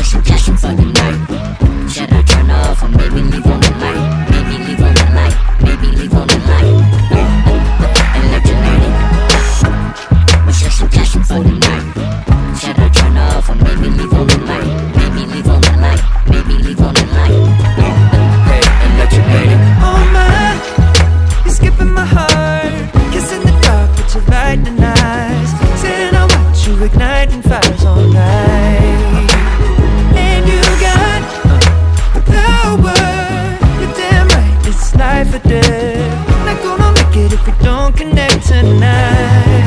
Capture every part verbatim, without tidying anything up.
some cash for the night. Should I turn off or maybe leave on the light? Maybe leave on the light, maybe leave on the light. Electric lady. We should some cash for the night. Should I turn off or maybe leave on the light? Maybe leave on the light, maybe leave on the light. Hey, electric lady. Oh my, you're skipping my heart, kissing the dark with your lightning eyes. Sitting I watch you igniting fires all night. And you got the power, you're damn right, it's life or death. Not gonna make it if we don't connect tonight.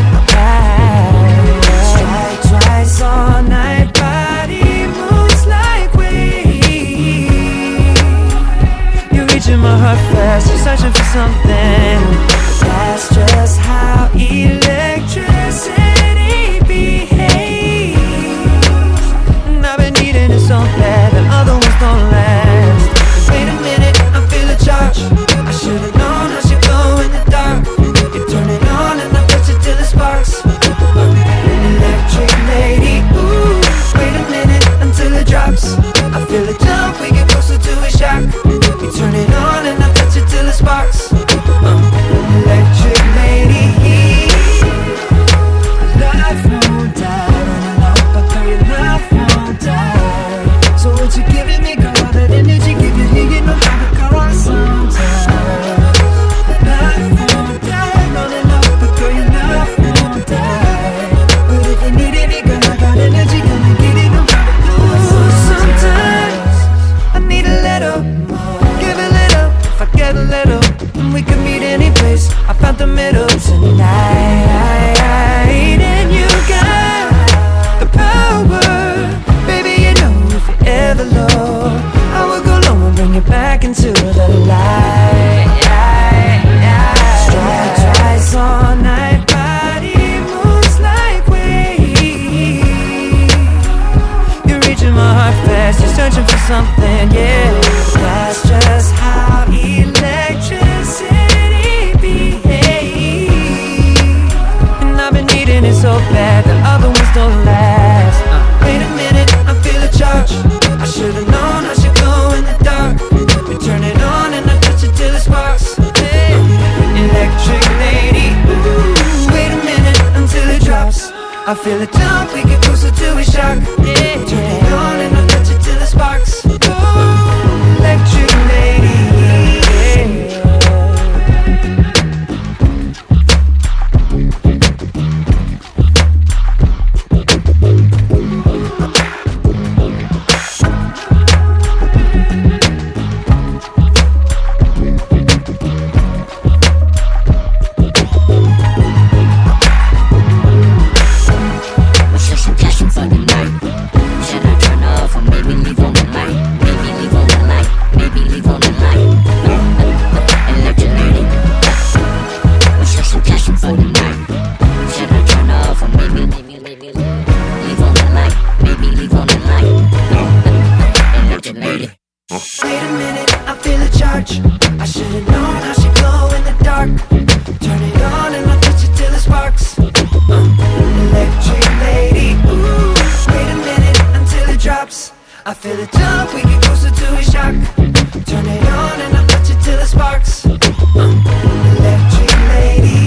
Strike twice all night, body moves like waves. You're reaching my heart fast, you're searching for something. That's just how electricity behaves. And I've been needing it so bad, the other ones don't last. Wait a minute, I feel a charge. I should've known how she glow in the dark. You turn it on and I touch it till it sparks. Electric lady, ooh. Wait a minute until it drops. I feel it jump, we get closer to a shock. You turn it on and I touch it till it sparks. Electric lady, life won't die. Running out, but girl, your life won't die. So what you giving me, girl? All that energy, give you here, you know how to call on sometimes. Life won't die. Running out, but girl, your life won't die. But if you need any, girl, I got energy, come and get it, no matter what. Sometimes I need a little, give a little, if I get a little. We could meet any place, I found the middle tonight. And you got the power, baby, you know if you're ever low, I will go low and bring you back into the light. Strike twice all night, body moves like waves. You're reaching my heart fast, you're searching for something, yeah. That's just how electricity behaves. And I've been needing it so bad, the other ones don't last. uh, Wait a minute, I feel a charge. I should've known how she glow in the dark. We turn it on and I touch it till it sparks. Hey, electric lady, ooh. Wait a minute until it drops. I feel it jump, we get closer to a shock. Yeah, turn it on and I touch it till it sparks. Ooh, electric lady, yeah. Wait a minute, I feel a charge. I should've known how she glow in the dark. Turn it on and I touch it till it sparks. uh, Electric lady, ooh. Wait a minute until it drops. I feel it jump, we get closer to a shock. Turn it on and I touch it till it sparks. uh, Electric lady.